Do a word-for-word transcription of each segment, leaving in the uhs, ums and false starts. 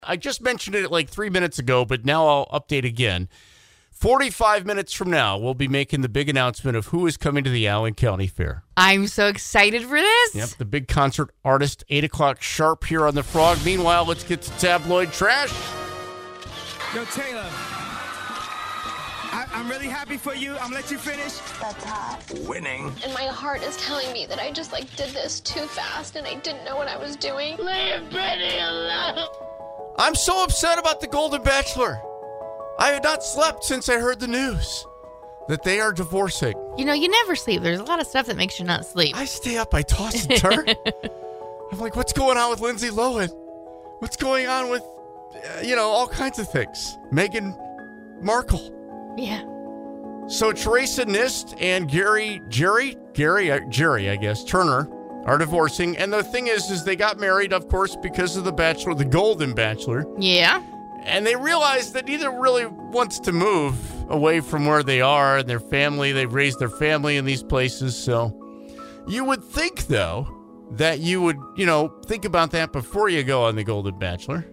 I just mentioned it like three minutes ago, but now I'll update again. forty-five minutes from now, we'll be making the big announcement of who is coming to the Allen County Fair. I'm so excited for this. Yep, the big concert artist, eight o'clock sharp here on The Frog. Meanwhile, let's get to tabloid trash. Yo, Taylor, I, I'm really happy for you. I'm gonna let you finish. That's hot. Winning. And my heart is telling me that I just like did this too fast and I didn't know what I was doing. Leave Brittany alone. I'm so upset about the Golden Bachelor. I have not slept since I heard the news that they are divorcing. You know, you never sleep. There's a lot of stuff that makes you not sleep. I stay up. I toss and turn. I'm like, what's going on with Lindsay Lohan? What's going on with, uh, you know, all kinds of things. Meghan Markle. Yeah. So Teresa Nist and Gary, Jerry, Gary, uh, Jerry, I guess, Turner are divorcing. And the thing is, is they got married, of course, because of the Bachelor, the Golden Bachelor. Yeah. And they realized that neither really wants to move away from where they are and their family. They've raised their family in these places. So you would think, though, that you would, you know, think about that before you go on the Golden Bachelor.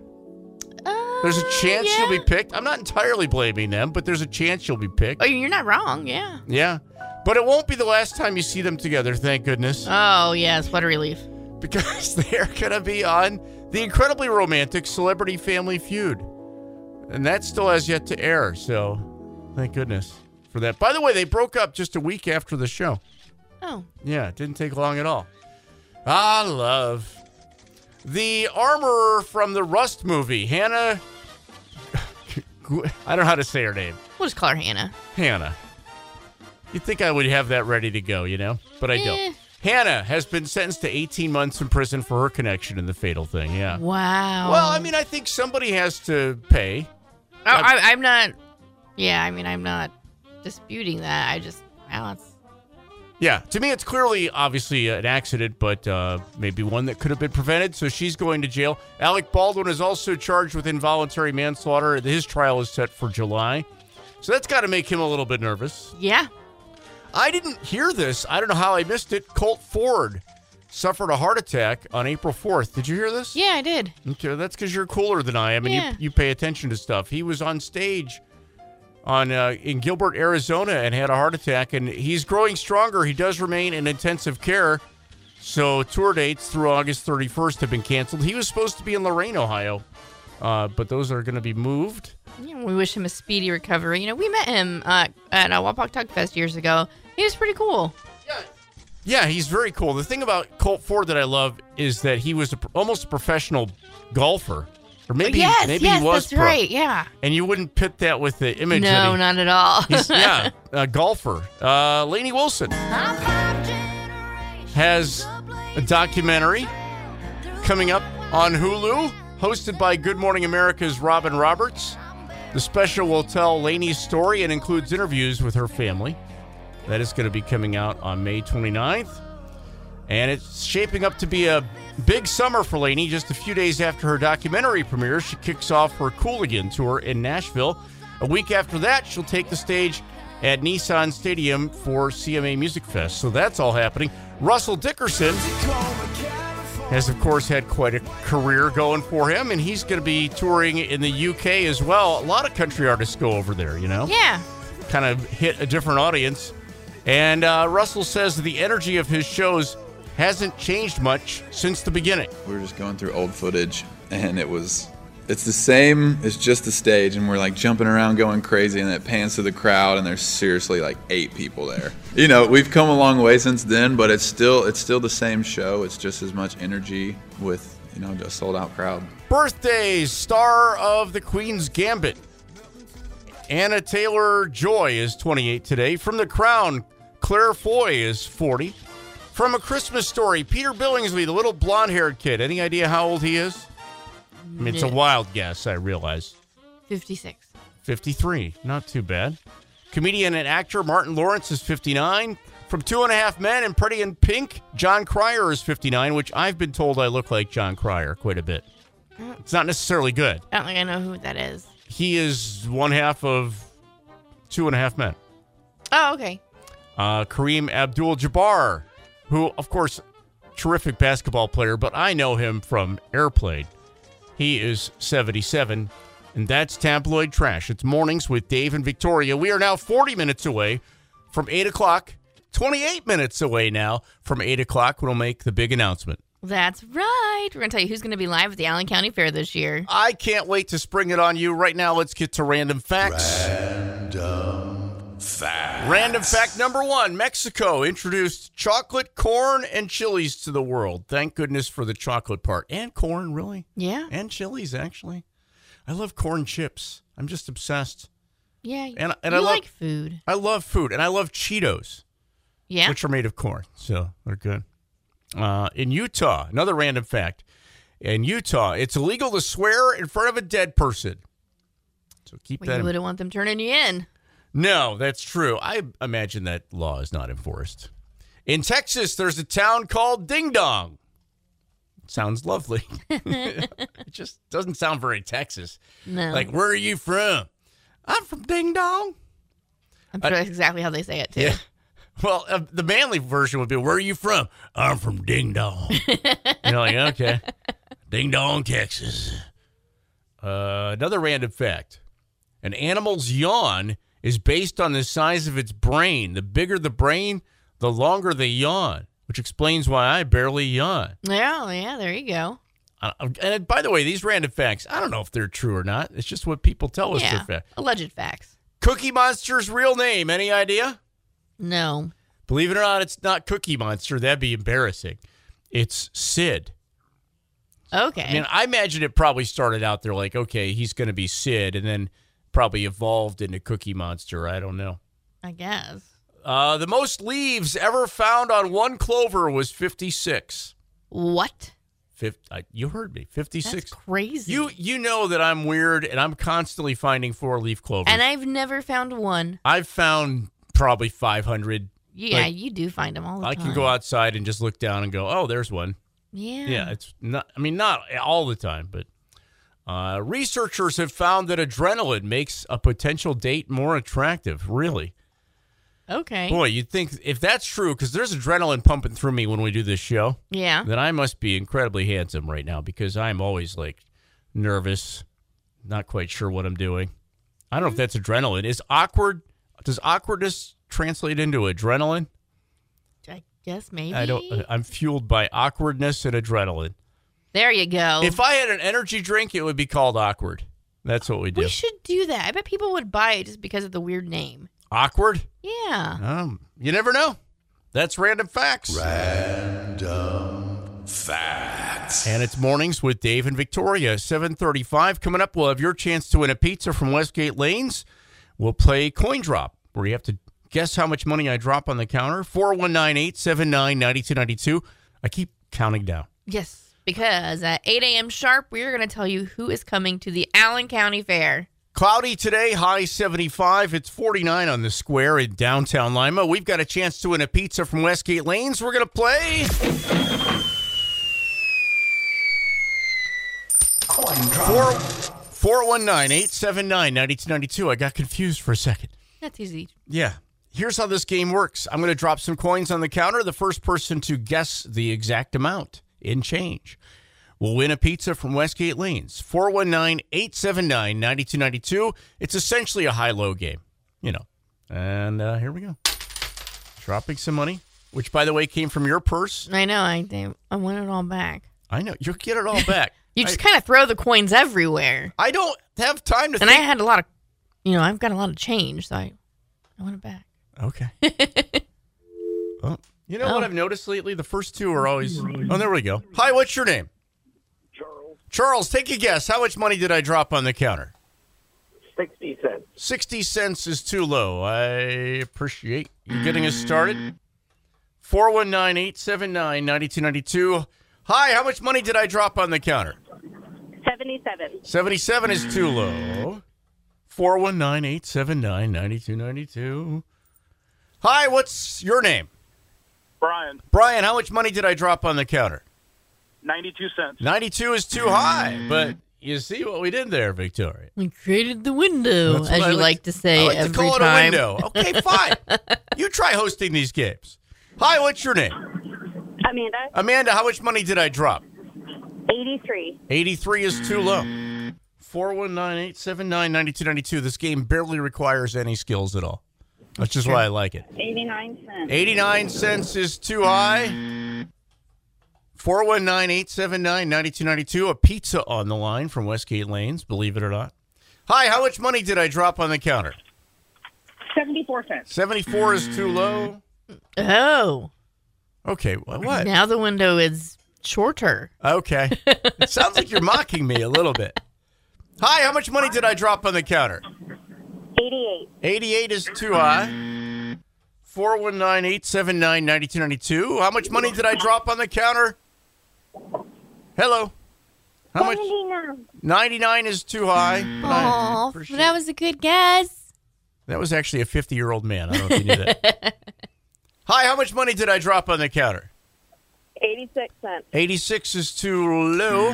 Uh, There's a chance yeah. you'll be picked. I'm not entirely blaming them, but there's a chance you'll be picked. Oh, you're not wrong. Yeah. Yeah. But it won't be the last time you see them together, thank goodness. Oh, yes. What a relief. Because they're going to be on the incredibly romantic Celebrity Family Feud. And that still has yet to air, so thank goodness for that. By the way, they broke up just a week after the show. Oh. Yeah, it didn't take long at all. Ah, love. The armorer from the Rust movie, Hannah... I don't know how to say her name. We'll just call her Hannah. Hannah. You'd think I would have that ready to go, you know? But I Eh. don't. Hannah has been sentenced to eighteen months in prison for her connection in the fatal thing, yeah. Wow. Well, I mean, I think somebody has to pay. Oh, I, I'm not. Yeah, I mean, I'm not disputing that. I just, well, it's. Yeah, to me, it's clearly, obviously, an accident, but uh, maybe one that could have been prevented, so she's going to jail. Alec Baldwin is also charged with involuntary manslaughter. His trial is set for July. So that's got to make him a little bit nervous. Yeah. I didn't hear this. I don't know how I missed it. Colt Ford suffered a heart attack on April fourth. Did you hear this? Yeah, I did. Okay, that's because you're cooler than I am, and Yeah. you, you pay attention to stuff. He was on stage on uh, in Gilbert, Arizona, and had a heart attack, and he's growing stronger. He does remain in intensive care, so tour dates through August thirty-first have been canceled. He was supposed to be in Lorain, Ohio, uh, but those are going to be moved. Yeah, we wish him a speedy recovery. You know, we met him uh, at uh, Wapak Tug Fest years ago. He was pretty cool. Yeah. Yeah, he's very cool. The thing about Colt Ford that I love is that he was a, almost a professional golfer. Or maybe, yes, maybe yes, he was that's pro. right, yeah. And you wouldn't pit that with the image that No, he, not at all. he's, yeah, a golfer. Uh, Lainey Wilson has a documentary coming up on Hulu, hosted by Good Morning America's Robin Roberts. The special will tell Lainey's story and includes interviews with her family. That is going to be coming out on May twenty-ninth. And it's shaping up to be a big summer for Lainey. Just a few days after her documentary premiere, she kicks off her Cooligan tour in Nashville. A week after that, she'll take the stage at Nissan Stadium for C M A Music Fest. So that's all happening. Russell Dickerson has, of course, had quite a career going for him, and he's going to be touring in the U K as well. A lot of country artists go over there, you know? Yeah. Kind of hit a different audience. And uh, Russell says that the energy of his shows hasn't changed much since the beginning. We were just going through old footage, and it was, it's the same, it's just the stage, and we're like jumping around going crazy, and it pans to the crowd, and there's seriously like eight people there. You know, we've come a long way since then, but it's still, it's still the same show. It's just as much energy with, you know, a sold out crowd. Birthdays, star of The Queen's Gambit. Anna Taylor-Joy is twenty-eight today. From The Crown, Claire Foy is forty. From A Christmas Story, Peter Billingsley, the little blonde-haired kid. Any idea how old he is? I mean, it's a wild guess, I realize. fifty-six. fifty-three. Not too bad. Comedian and actor Martin Lawrence is fifty-nine. From Two and a Half Men and Pretty in Pink, John Cryer is fifty-nine, which I've been told I look like John Cryer quite a bit. It's not necessarily good. I don't think I know who that is. He is one half of Two and a Half Men. Oh, okay. Uh, Kareem Abdul-Jabbar, who, of course, terrific basketball player, but I know him from Airplane. He is seventy-seven. And that's Tabloid Trash. It's Mornings with Dave and Victoria. We are now forty minutes away from eight o'clock. twenty-eight minutes away now from eight o'clock when we'll make the big announcement. That's right. We're going to tell you who's going to be live at the Allen County Fair this year. I can't wait to spring it on you. Right now, let's get to random facts. Random facts. Random fact number one. Mexico introduced chocolate, corn, and chilies to the world. Thank goodness for the chocolate part. And corn, really? Yeah. And chilies, actually. I love corn chips. I'm just obsessed. Yeah. And, and you I love, like food. I love food. And I love Cheetos, Yeah. which are made of corn. So they're good. Uh, in Utah, another random fact. In Utah, it's illegal to swear in front of a dead person. So keep Well, that you in wouldn't want them turning you in. No, that's true. I imagine that law is not enforced. In Texas, there's a town called Ding Dong. Sounds lovely. It just doesn't sound very Texas. No. Like, where are you from? I'm from Ding Dong. I'm sure that's exactly how they say it, too. Yeah. Well, uh, the manly version would be, where are you from? I'm from Ding Dong. You're like, okay. Ding Dong, Texas. Uh, another random fact. An animal's yawn is based on the size of its brain. The bigger the brain, the longer the yawn, which explains why I barely yawn. Yeah, yeah, there you go. Uh, and by the way, these random facts, I don't know if they're true or not. It's just what people tell us Yeah, they're fact. alleged facts. Cookie Monster's real name, any idea? No. Believe it or not, it's not Cookie Monster. That'd be embarrassing. It's Sid. Okay. I mean, I imagine it probably started out there like, okay, he's going to be Sid, and then probably evolved into Cookie Monster. I don't know. I guess. Uh, the most leaves ever found on one clover was fifty-six. What? Fif- uh, you heard me. fifty-six. That's crazy. You you know that I'm weird, and I'm constantly finding four-leaf clovers. And I've never found one. I've found probably five hundred. Yeah, Like, you do find them all the I time. can go outside and just look down and go, oh, there's one. Yeah. Yeah, it's not, I mean, not all the time, but uh, researchers have found that adrenaline makes a potential date more attractive. Really? Okay. Boy, you'd think if that's true, because there's adrenaline pumping through me when we do this show, Yeah. then I must be incredibly handsome right now because I'm always like nervous, not quite sure what I'm doing. I don't know if that's adrenaline. Is awkward, does awkwardness translate into adrenaline? I guess maybe. I don't, I'm fueled by awkwardness and adrenaline. There you go. If I had an energy drink, it would be called Awkward. That's what we do. we should do that. I bet people would buy it just because of the weird name. Awkward? Yeah. Um, you never know. That's Random Facts. Random facts. And it's Mornings with Dave and Victoria. seven thirty-five. Coming up, we'll have your chance to win a pizza from Westgate Lanes. We'll play Coin Drop, where you have to guess how much money I drop on the counter. four one nine, eight seven nine, nine two nine two. I keep counting down. Yes. Because at eight a.m. sharp, we're going to tell you who is coming to the Allen County Fair. Cloudy today, high seventy-five. It's forty-nine on the square in downtown Lima. We've got a chance to win a pizza from Westgate Lanes. We're going to play Coin drop. four four one nine, eight seven nine, nine two nine two. I got confused for a second. That's easy. Yeah. Here's how this game works. I'm going to drop some coins on the counter. The first person to guess the exact amount in change will win a pizza from Westgate Lanes. four one nine, eight seven nine, nine two nine two. It's essentially a high-low game, you know. And uh, here we go. Dropping some money, which, by the way, came from your purse. I know. I they, I want it all back. I know. You'll get it all back. You just I, kind of throw the coins everywhere. I don't have time to And I think. had a lot of, you know, I've got a lot of change, so I, I want it back. Okay. Oh, you know Oh. what I've noticed lately? The first two are always... Oh, there we go. Hi, what's your name? Charles, Charles, take a guess. How much money did I drop on the counter? sixty cents. sixty cents is too low. I appreciate you getting us started. four one nine, eight seven nine, nine two nine two. Hi, how much money did I drop on the counter? seventy-seven. seventy-seven is too low. four one nine, eight seven nine, nine two nine two. Hi, what's your name? Brian, Brian, how much money did I drop on the counter? ninety-two cents. ninety-two is too high, but you see what we did there, Victoria. We created the window, That's as what I you like like to say I like every to call time. it a window. Okay, fine. You try hosting these games. Hi, what's your name? Amanda, Amanda, how much money did I drop? eighty-three. eighty-three is too low. four one nine, eight seven nine, nine two nine two. This game barely requires any skills at all. That's just why I like it. eighty-nine cents. eighty-nine cents is too high. four one nine, eight seven nine, nine two nine two. A pizza on the line from Westgate Lanes, believe it or not. Hi, how much money did I drop on the counter? seventy-four cents. seventy-four is too low. Oh. Okay, wh- what? Now the window is shorter. Okay. It sounds like you're mocking me a little bit. Hi, how much money did I drop on the counter? eighty-eight. eighty-eight is too high. four one nine, eight seven nine, nine two nine two. How much money did I drop on the counter? Hello. How much? seventy-nine. ninety-nine is too high. but I Oh, appreciate- that was a good guess. That was actually a fifty-year-old man. I don't know if you knew that. Hi, how much money did I drop on the counter? eighty-six cents. eighty-six is too low.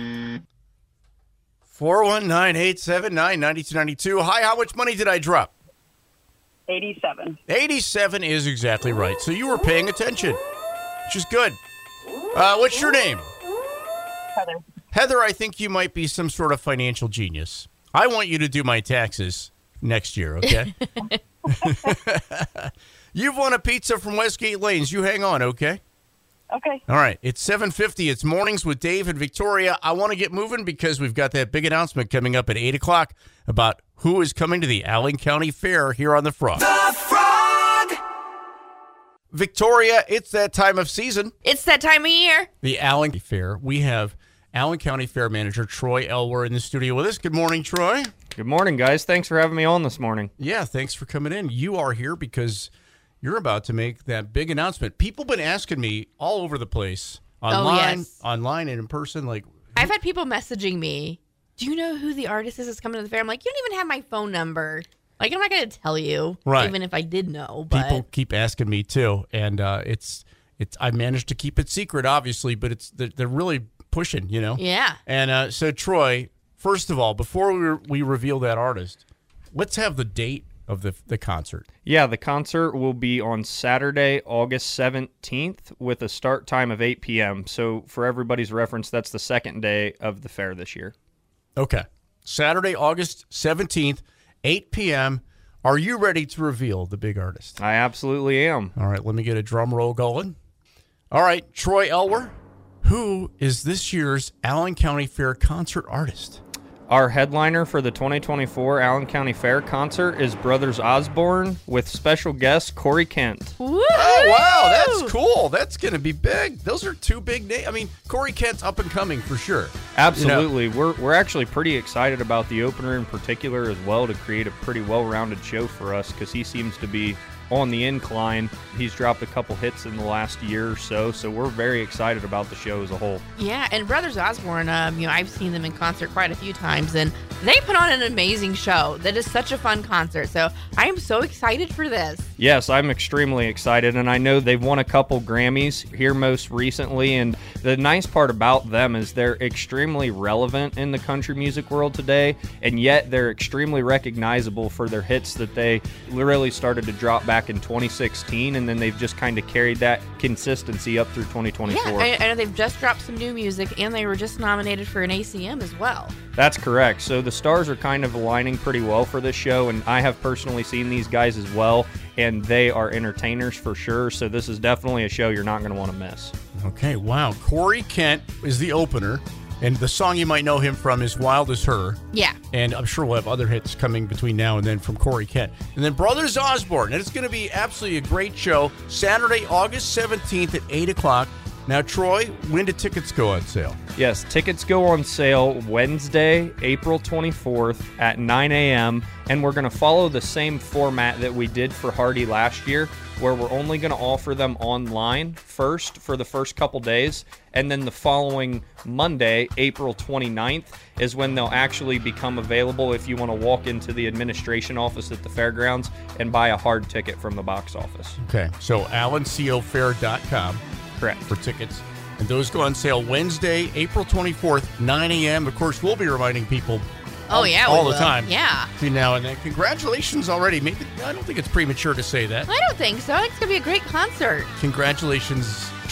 four one nine, eight seven nine, nine two nine two. Hi, how much money did I drop? eighty-seven. eighty-seven is exactly right. So you were paying attention, which is good. Uh, what's your name? Heather. Heather, I think you might be some sort of financial genius. I want you to do my taxes next year, okay? You've won a pizza from Westgate Lanes. You hang on, okay? Okay. All right. It's seven fifty. It's Mornings with Dave and Victoria. I want to get moving because we've got that big announcement coming up at eight o'clock about who is coming to the Allen County Fair here on The Frog. The Frog! Victoria, it's that time of season. It's that time of year. The Allen Fair. We have Allen County Fair Manager Troy Elwer in the studio with us. Good morning, Troy. Good morning, guys. Thanks for having me on this morning. Yeah, thanks for coming in. You are here because you're about to make that big announcement. People have been asking me all over the place, online, Oh, yes. online and in person, like, I've had people messaging me, do you know who the artist is that's coming to the fair? I'm like, you don't even have my phone number. Like, I'm not going to tell you, Right. even if I did know. But people keep asking me too, and uh, it's it's I managed to keep it secret, obviously, but it's they're, they're really pushing, you know. yeah. And uh, so, Troy, first of all, before we re- we reveal that artist, let's have the date of the the concert. Yeah, the concert will be on Saturday, August seventeenth, with a start time of eight p.m. So, for everybody's reference, that's the second day of the fair this year. Okay, Saturday, August seventeenth, eight p.m. Are you ready to reveal the big artist? I absolutely am. All right, let me get a drum roll going. All right, Troy Elwer, who is this year's Allen County Fair concert artist? Our headliner for the twenty twenty-four Allen County Fair concert is Brothers Osborne with special guest Corey Kent. Woo! Oh, wow, that's cool. That's going to be big. Those are two big names. I mean, Corey Kent's up and coming for sure. Absolutely. You know, we're we're actually pretty excited about the opener in particular as well, to create a pretty well-rounded show for us, because he seems to be on the incline. He's dropped a couple hits in the last year or so, so we're very excited about the show as a whole. Yeah, and Brothers Osborne, um, you know, I've seen them in concert quite a few times, and they put on an amazing show. That is such a fun concert, so I am so excited for this. Yes, I'm extremely excited, and I know they've won a couple Grammys here most recently, and the nice part about them is they're extremely relevant in the country music world today, and yet they're extremely recognizable for their hits that they really started to drop back in twenty sixteen, and then they've just kind of carried that consistency up through twenty twenty-four. Yeah, I, I know they've just dropped some new music, and they were just nominated for an A C M as well. That's correct. So the stars are kind of aligning pretty well for this show, and I have personally seen these guys as well, and they are entertainers for sure. So this is definitely a show you're not going to want to miss. Okay, wow. Corey Kent is the opener, and the song you might know him from is Wild as Her. Yeah. And I'm sure we'll have other hits coming between now and then from Corey Kent. And then Brothers Osborne. And it's going to be absolutely a great show. Saturday, August seventeenth at eight o'clock. Now, Troy, when do tickets go on sale? Yes, tickets go on sale Wednesday, April twenty-fourth at nine a.m. And we're going to follow the same format that we did for Hardy last year, where we're only going to offer them online first for the first couple days. And then the following Monday, April twenty-ninth, is when they'll actually become available if you want to walk into the administration office at the fairgrounds and buy a hard ticket from the box office. Okay, so allen co fair dot com. Correct. For tickets. And those go on sale Wednesday, April twenty-fourth, nine a.m. Of course, we'll be reminding people Oh, all, yeah, all we the will. time. Yeah. Between now and then. Congratulations already. Maybe I don't think it's premature to say that. I don't think so. It's going to be a great concert. Congratulations,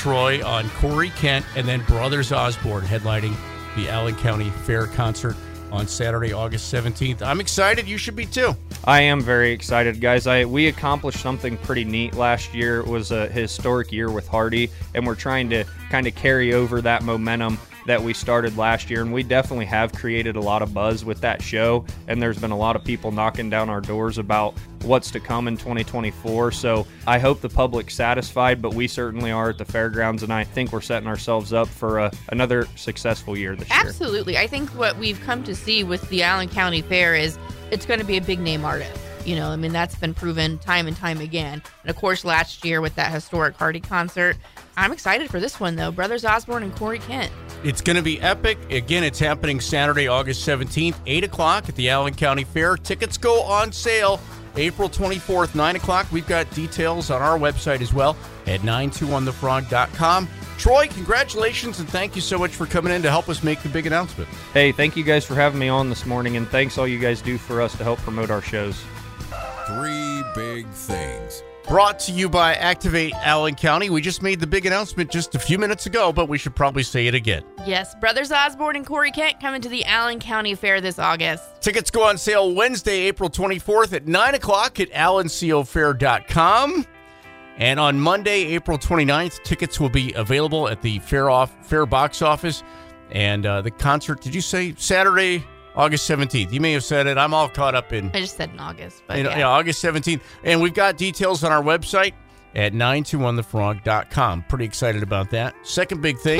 Troy on Corey Kent, and then Brothers Osborne headlining the Allen County Fair concert on Saturday, August seventeenth. I'm excited. You should be too. I am very excited, guys. I we accomplished something pretty neat last year. It was a historic year with Hardy, and we're trying to kind of carry over that momentum that we started last year, and we definitely have created a lot of buzz with that show, and there's been a lot of people knocking down our doors about what's to come in twenty twenty-four, so I hope the public's satisfied, but we certainly are at the fairgrounds, and I think we're setting ourselves up for a, another successful year this year. Absolutely. I think what we've come to see with the Allen County Fair is it's going to be a big name artist. You know, I mean, that's been proven time and time again. And of course, last year with that historic Hardy concert, I'm excited for this one, though. Brothers Osborne and Corey Kent. It's going to be epic. Again, it's happening Saturday, August seventeenth, eight o'clock at the Allen County Fair. Tickets go on sale April twenty-fourth, nine o'clock. We've got details on our website as well at nine two one the frog dot com. Troy, congratulations, and thank you so much for coming in to help us make the big announcement. Hey, thank you guys for having me on this morning, and thanks all you guys do for us to help promote our shows. Three big things. Brought to you by Activate Allen County. We just made the big announcement just a few minutes ago, but we should probably say it again. Yes, Brothers Osborne and Corey Kent coming to the Allen County Fair this August. Tickets go on sale Wednesday, April twenty-fourth at nine o'clock at allen co fair dot com. And on Monday, April twenty-ninth, tickets will be available at the Fair off Fair box office. And uh, the concert, did you say Saturday, August seventeenth? You may have said it. I'm all caught up in... I just said in August, but in, yeah. yeah, August seventeenth. And we've got details on our website at nine two one the frog dot com. Pretty excited about that. Second big thing,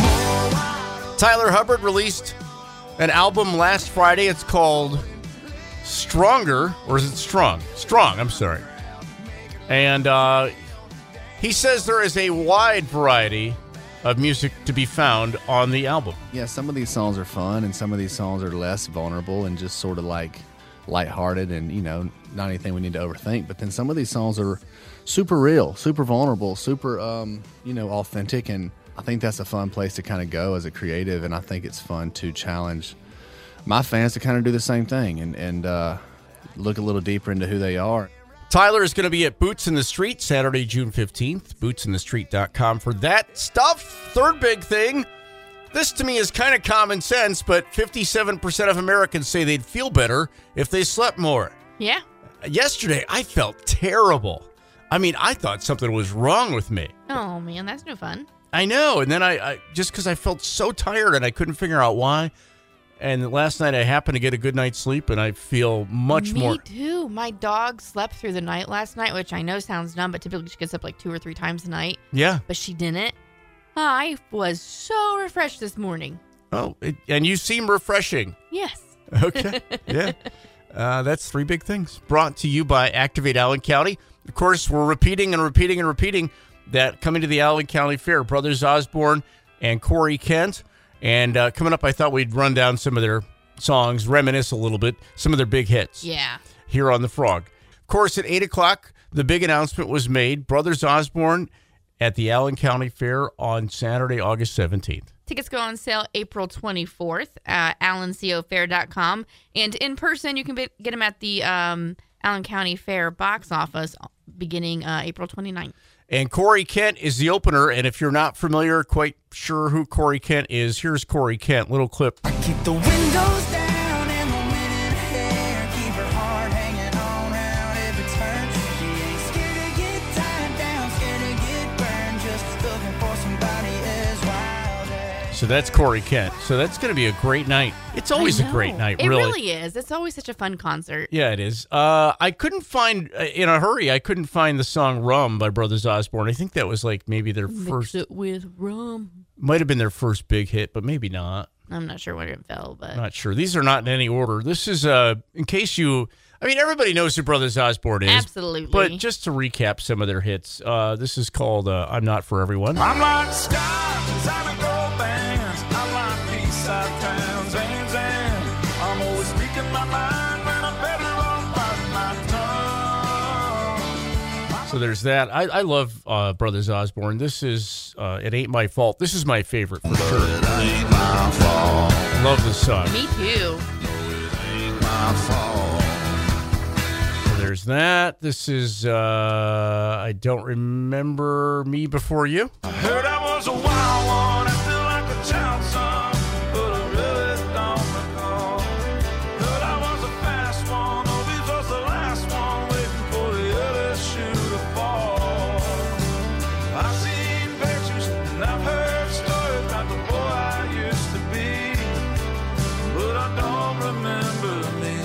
Tyler Hubbard released an album last Friday. It's called Stronger, or is it Strong? Strong, I'm sorry. And uh, he says there is a wide variety of music to be found on the album. Yeah, some of these songs are fun, and some of these songs are less vulnerable and just sort of like lighthearted and, you know, not anything we need to overthink. But then some of these songs are super real, super vulnerable, super, um, you know, authentic. And I think that's a fun place to kind of go as a creative. And I think it's fun to challenge my fans to kind of do the same thing and, and uh, look a little deeper into who they are. Tyler is going to be at Boots in the Street Saturday, June fifteenth. boots in the street dot com for that stuff. Third big thing. This to me is kind of common sense, but fifty-seven percent of Americans say they'd feel better if they slept more. Yeah. Yesterday, I felt terrible. I mean, I thought something was wrong with me. Oh, man, that's no fun. I know. And then I, I just because I felt so tired and I couldn't figure out why. And last night I happened to get a good night's sleep, and I feel much Me more. Me too. My dog slept through the night last night, which I know sounds dumb, but typically she gets up like two or three times a night. Yeah. But she didn't. I was so refreshed this morning. Oh, it, and you seem refreshing. Yes. Okay. Yeah. Uh, that's three big things. Brought to you by Activate Allen County. Of course, we're repeating and repeating and repeating that coming to the Allen County Fair, Brothers Osborne and Corey Kent. And uh, coming up, I thought we'd run down some of their songs, reminisce a little bit, some of their big hits. Yeah. Here on The Frog. Of course, at eight o'clock, the big announcement was made. Brothers Osborne at the Allen County Fair on Saturday, August seventeenth. Tickets go on sale April twenty-fourth at allen co fair dot com. And in person, you can be, get them at the um, Allen County Fair box office beginning uh, April twenty-ninth. And Corey Kent is the opener. And if you're not familiar, quite sure who Corey Kent is, here's Corey Kent. Little clip. I keep the windows down and the wind in her hair. Keep her heart hanging on round every turn. She ain't scared to get tied down, scared to get burned. Just looking for somebody as wild as... So that's Corey Kent. So that's going to be a great night. It's always a great night, it really. It really is. It's always such a fun concert. Yeah, it is. Uh, I couldn't find, uh, in a hurry, I couldn't find the song Rum by Brothers Osborne. I think that was like maybe their Mix first. it with rum. Might have been their first big hit, but maybe not. I'm not sure where it fell, but. Not sure. These are not in any order. This is, uh, in case you, I mean, everybody knows who Brothers Osborne is. Absolutely. But just to recap some of their hits, uh, this is called uh, I'm Not For Everyone. I'm like stars on a gold bands. I'm like B-side towns and Zan. I'm always speaking my mind when I'm better off biting my tongue. So there's that. I, I love uh, Brothers Osborne. This is, uh, It Ain't My Fault. This is my favorite for sure. It ain't my fault. Love this song. Me too. So there's that. This is, uh, I don't remember Me Before You. I heard I was a wild one, acting like a child son, but I really don't recall. Heard I was a fast one, oh, this was the last one, waiting for the other shoe to fall. I've seen pictures and I've heard stories about the boy I used to be, but I don't remember me.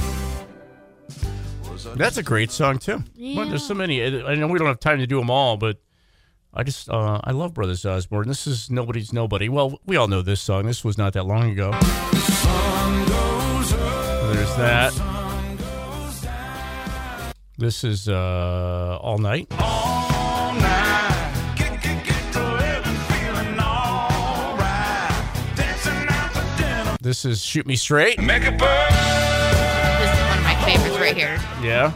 That's a great song, too. Yeah. Well, there's so many. I know we don't have time to do them all, but I just, uh, I love Brothers Osborne. This is Nobody's Nobody. Well, we all know this song. This was not that long ago. There's that. This is uh, All Night. All night, get, get, get to living, feeling all right, dancing out to dinner. This is Shoot Me Straight. Make it burn. This is one of my favorites right here. Yeah.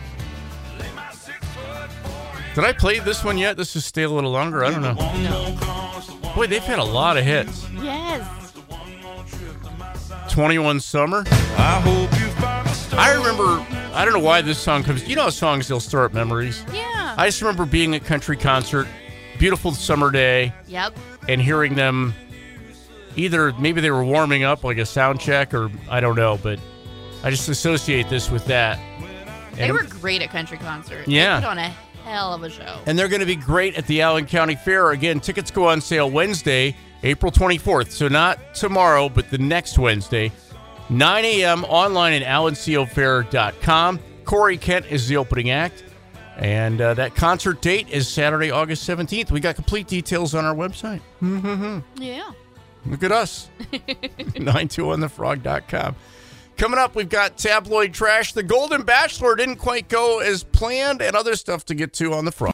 Did I play this one yet? This is Stay a Little Longer. I don't know. No. Boy, they've had a lot of hits. Yes. twenty-one Summer. I hope you find a story. I remember, I don't know why this song comes. You know how songs, they'll stir up memories? Yeah. I just remember being at country concert, beautiful summer day, Yep. and hearing them either, maybe they were warming up like a sound check or I don't know, but I just associate this with that. They And- were great at country concert. Yeah. They put on a hell of a show. And they're going to be great at the Allen County Fair. Again, tickets go on sale Wednesday, April twenty-fourth. So not tomorrow, but the next Wednesday, nine a.m. online at allen co fair dot com. Corey Kent is the opening act. And uh, that concert date is Saturday, August seventeenth. We got complete details on our website. Yeah. Look at us. nine two on the frog dot com. Coming up, we've got tabloid trash. The Golden Bachelor didn't quite go as planned and other stuff to get to on the Frog.